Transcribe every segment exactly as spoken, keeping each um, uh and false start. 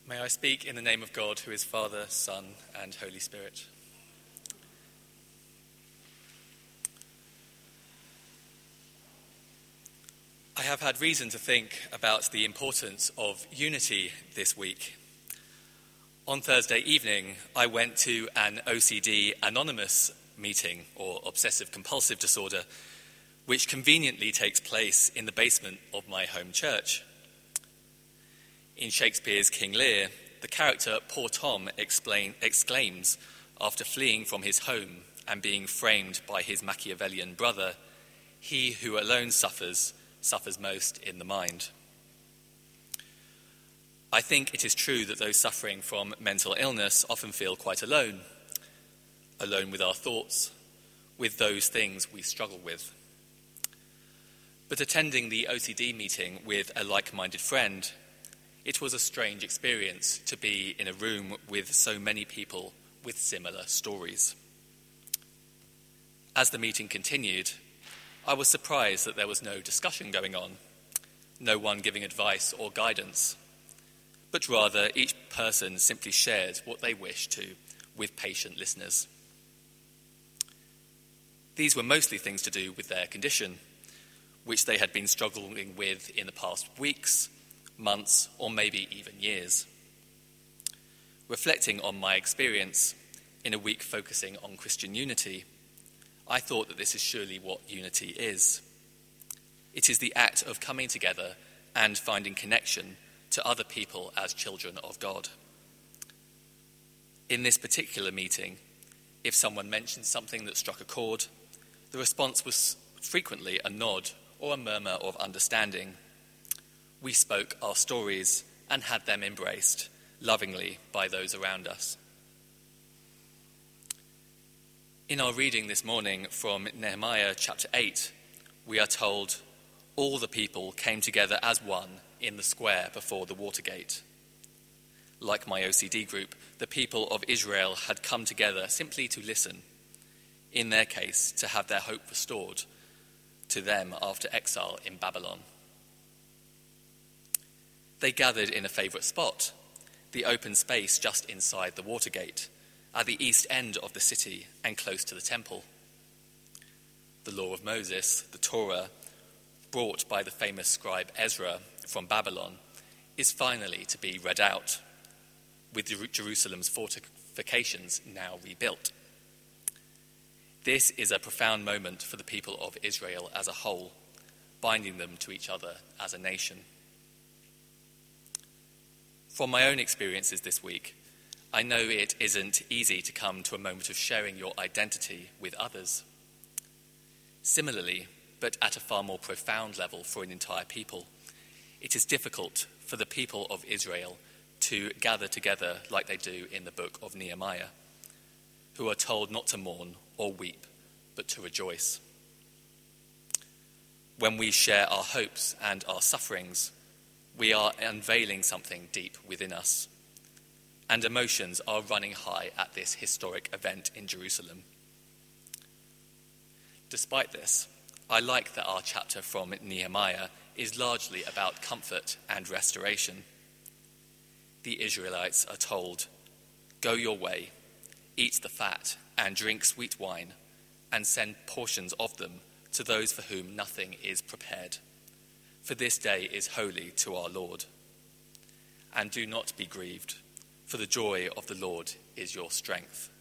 May I speak in the name of God, who is Father, Son, and Holy Spirit. I have had reason to think about the importance of unity this week. On Thursday evening, I went to an O C D Anonymous meeting, or obsessive-compulsive disorder, which conveniently takes place in the basement of my home church. In Shakespeare's King Lear, the character Poor Tom explain, exclaims, after fleeing from his home and being framed by his Machiavellian brother, "He who alone suffers, suffers most in the mind." I think it is true that those suffering from mental illness often feel quite alone, alone with our thoughts, with those things we struggle with. But attending the O C D meeting with a like-minded friend, it was a strange experience to be in a room with so many people with similar stories. As the meeting continued, I was surprised that there was no discussion going on, no one giving advice or guidance, but rather each person simply shared what they wished to with patient listeners. These were mostly things to do with their condition, which they had been struggling with in the past weeks, months, or maybe even years. Reflecting on my experience in a week focusing on Christian unity, I thought that this is surely what unity is. It is the act of coming together and finding connection to other people as children of God. In this particular meeting, if someone mentioned something that struck a chord, the response was frequently a nod or a murmur of understanding. We spoke our stories and had them embraced lovingly by those around us. In our reading this morning from Nehemiah chapter eight, we are told, "All the people came together as one in the square before the Watergate." Like my O C D group, the people of Israel had come together simply to listen, in their case, to have their hope restored to them after exile in Babylon. They gathered in a favourite spot, the open space just inside the Watergate, at the east end of the city and close to the temple. The law of Moses, the Torah, brought by the famous scribe Ezra from Babylon, is finally to be read out, with Jerusalem's fortifications now rebuilt. This is a profound moment for the people of Israel as a whole, binding them to each other as a nation. From my own experiences this week, I know it isn't easy to come to a moment of sharing your identity with others. Similarly, but at a far more profound level for an entire people, it is difficult for the people of Israel to gather together like they do in the book of Nehemiah, who are told not to mourn or weep, but to rejoice. When we share our hopes and our sufferings, we are unveiling something deep within us, and emotions are running high at this historic event in Jerusalem. Despite this, I like that our chapter from Nehemiah is largely about comfort and restoration. The Israelites are told, "Go your way, eat the fat, and drink sweet wine, and send portions of them to those for whom nothing is prepared. For this day is holy to our Lord. And do not be grieved, for the joy of the Lord is your strength."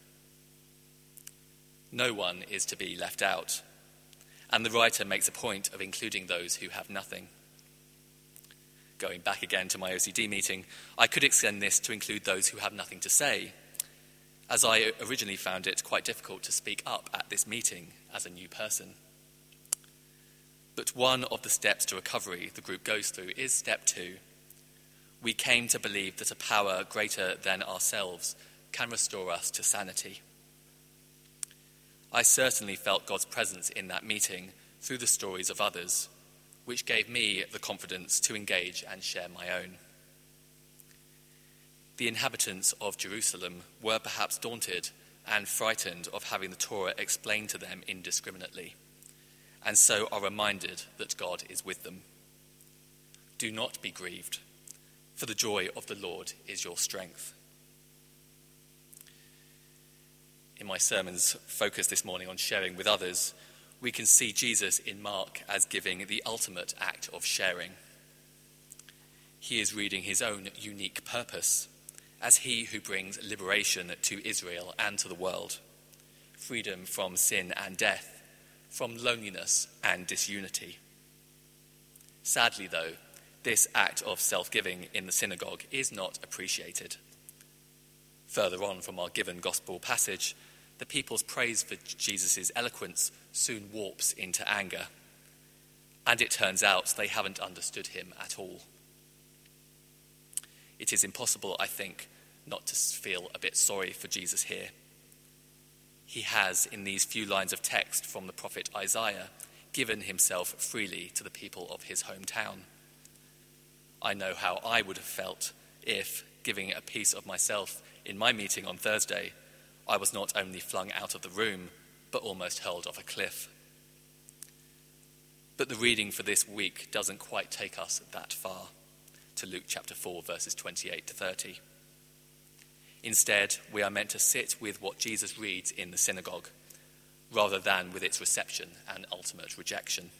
No one is to be left out, and the writer makes a point of including those who have nothing. Going back again to my O C D meeting, I could extend this to include those who have nothing to say, as I originally found it quite difficult to speak up at this meeting as a new person. But one of the steps to recovery the group goes through is step two. We came to believe that a power greater than ourselves can restore us to sanity. I certainly felt God's presence in that meeting through the stories of others, which gave me the confidence to engage and share my own. The inhabitants of Jerusalem were perhaps daunted and frightened of having the Torah explained to them indiscriminately, and so are reminded that God is with them. Do not be grieved, for the joy of the Lord is your strength. In my sermon's focus this morning on sharing with others, we can see Jesus in Mark as giving the ultimate act of sharing. He is reading his own unique purpose as he who brings liberation to Israel and to the world, freedom from sin and death, from loneliness and disunity. Sadly, though, this act of self-giving in the synagogue is not appreciated. Further on from our given gospel passage, the people's praise for Jesus' eloquence soon warps into anger, and it turns out they haven't understood him at all. It is impossible, I think, not to feel a bit sorry for Jesus here. He has, in these few lines of text from the prophet Isaiah, given himself freely to the people of his hometown. I know how I would have felt if, giving a piece of myself in my meeting on Thursday, I was not only flung out of the room, but almost hurled off a cliff. But the reading for this week doesn't quite take us that far, to Luke chapter four, verses twenty-eight to thirty. Instead, we are meant to sit with what Jesus reads in the synagogue, rather than with its reception and ultimate rejection.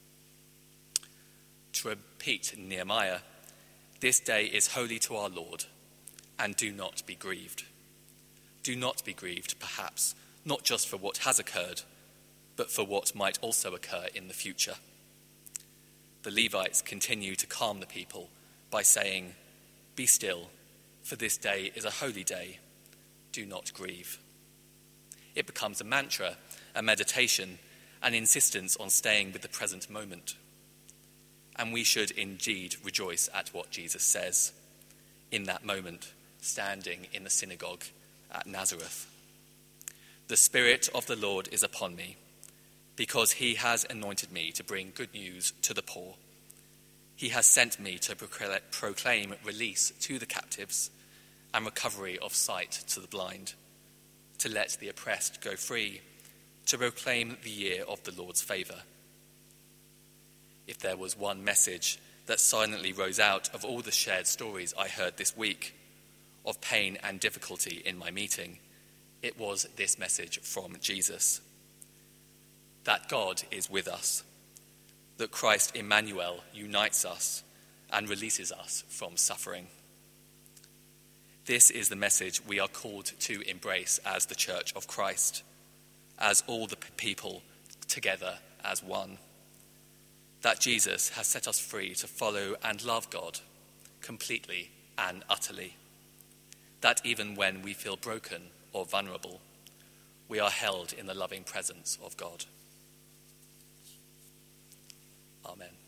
To repeat Nehemiah, this day is holy to our Lord, and do not be grieved. Do not be grieved, perhaps, not just for what has occurred, but for what might also occur in the future. The Levites continue to calm the people by saying, "Be still, for this day is a holy day. Do not grieve." It becomes a mantra, a meditation, an insistence on staying with the present moment. And we should indeed rejoice at what Jesus says in that moment, standing in the synagogue at Nazareth. "The Spirit of the Lord is upon me, because he has anointed me to bring good news to the poor. He has sent me to proclaim release to the captives and recovery of sight to the blind, to let the oppressed go free, to proclaim the year of the Lord's favour." If there was one message that silently rose out of all the shared stories I heard this week, of pain and difficulty in my meeting, it was this message from Jesus. That God is with us, that Christ Emmanuel unites us and releases us from suffering. This is the message we are called to embrace as the Church of Christ, as all the people together as one. That Jesus has set us free to follow and love God completely and utterly. That even when we feel broken or vulnerable, we are held in the loving presence of God. Amen.